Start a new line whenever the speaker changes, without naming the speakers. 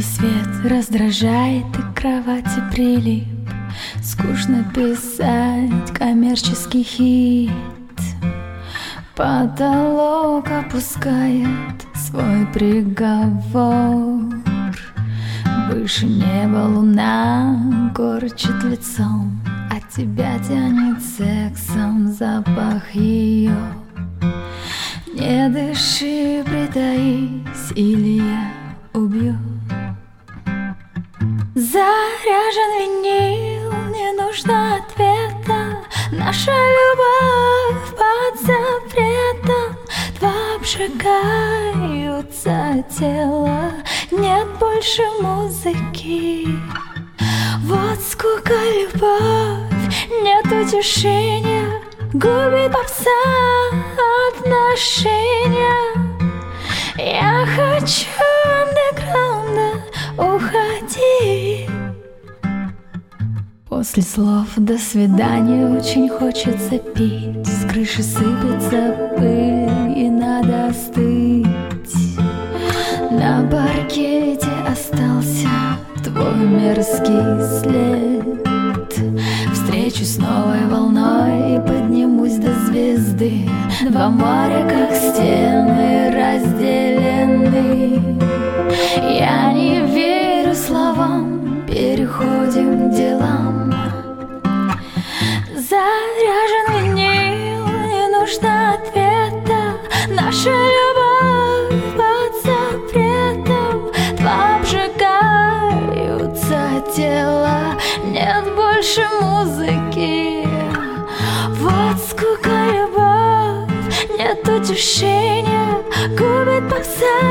Яркий свет раздражает, и к кровати прилип. Скучно писать коммерческий хит. Потолок опускает свой приговор. Выше неба луна корчит лицом, от тебя тянет сексом запах ее. Не дыши, притаись, или я убью. Заряжен винил, не нужно ответа. Наша любовь под запретом. Два обжигаются тела, нет больше музыки. Вот скука, любовь, нет утешения. Губит попса отношения. Я хочу андеграунда, уходи. После слов «до свидания» очень хочется пить. С крыши сыпется пыль, и надо остыть. На паркете остался твой мерзкий след. Встречу с новой волной и поднимусь до звезды. Два моря, как стены, разделены. Я не верю словам, переходим к делам. Заряжен винил, не нужно ответа. Наша любовь под запретом. Два обжигаются тела, нет больше музыки. Вот скука, любовь, нет утешения. Губит попса